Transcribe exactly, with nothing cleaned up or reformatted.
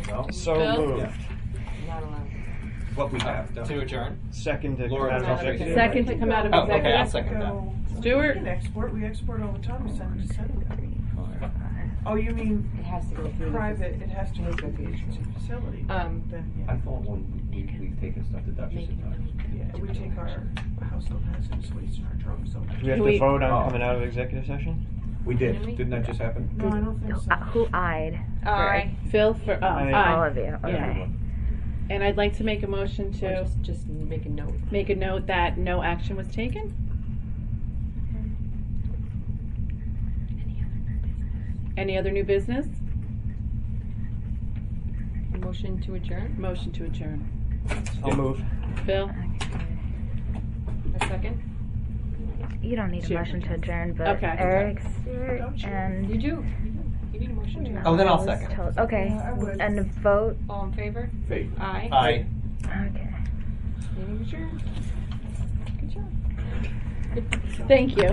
No? So Bill? moved. Yeah. Not allowed. What we have done. To adjourn? Second to Laura, come out of I'll executive. Second to come out of Oh, okay, executive. I'll second that. Stuart? We can export, we export all the time, we send it to Seneca. Oh, you mean It has to go through. the- private, it has to go through the agency facility, Um, then, I yeah. thought when we, we've taken stuff to Dutchess at times. Yeah, we take our household hazardous waste and our drugs, so. Do we have Can to we- vote on Oh. coming out of executive session? We did. Didn't that just happen? No, I don't think so. Uh, who eyed? Aye. Phil for, oh, Aye. All aye. of you. Okay. And I'd like to make a motion Or to just, just make a note. make a note that no action was taken. Any other new business? Motion to adjourn? Motion to adjourn. I'll move. Phil? A second? You don't need a Sure. motion to adjourn, but Okay. Eric's here Don't you? and. You do. You need a motion to. Oh, then I'll I was second. told- Okay. Yeah, I would. And the vote. All in favor? Faith. Aye. Aye. Okay. Meeting adjourned. Good job. Thank you.